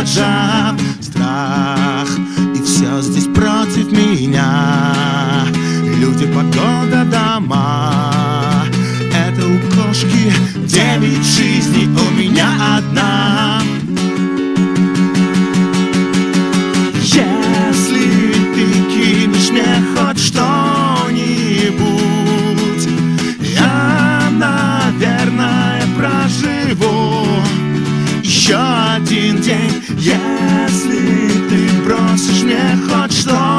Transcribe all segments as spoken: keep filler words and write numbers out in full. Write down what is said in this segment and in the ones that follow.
поджав страх. И все здесь против меня. Люди, погода, дома. Это у кошки девять жизней, у меня одна. Если ты кинешь мне хоть что-нибудь, я, наверное, проживу еще один день. Если ты бросишь мне хоть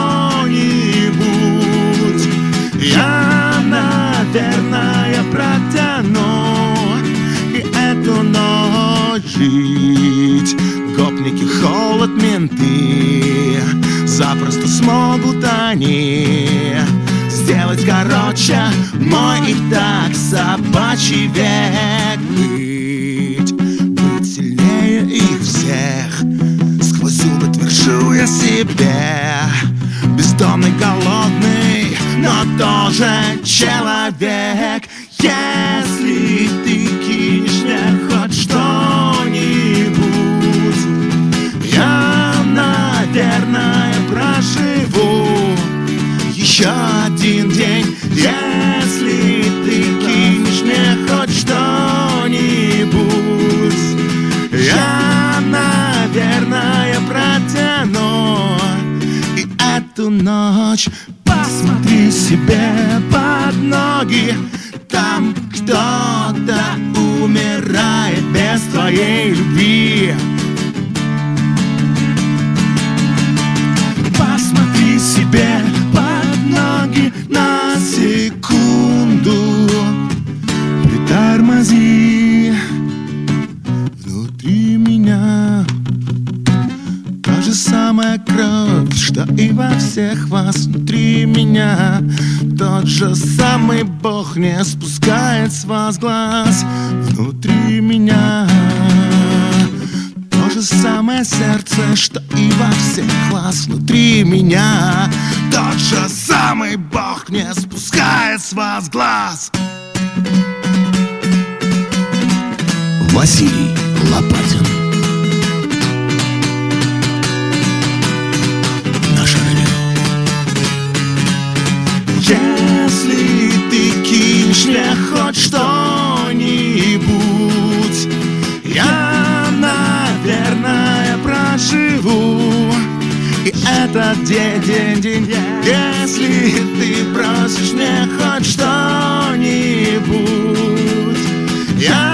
что-нибудь, я, наверное, протяну и эту ночь жить. Гопники, холод, менты запросто смогут они сделать короче мой и так собачий век. Быть, быть сильнее их всех, сквозь зубы твержу я себе. Бездомный, голодный, но тоже человек. Если ты кинешь мне хоть что-нибудь, я, наверное, проживу еще один день. Если ты кинешь мне хоть что-нибудь, я, наверное, протяну и эту ночь. Посмотри себе под ноги, там кто-то умирает без твоей любви. Посмотри себе под ноги на секунду, притормози. Внутри меня та же самая кровь, что и во всех вас. Внутри меня тот же самый Бог не спускает с вас глаз. Внутри меня то же самое сердце, что и во всех вас. Внутри меня тот же самый Бог не спускает с вас глаз. Василий Лопатин. Наше радио. Если ты кинешь мне хоть что-нибудь, я, наверное, проживу и этот день, день, день. Если ты бросишь мне хоть что-нибудь, я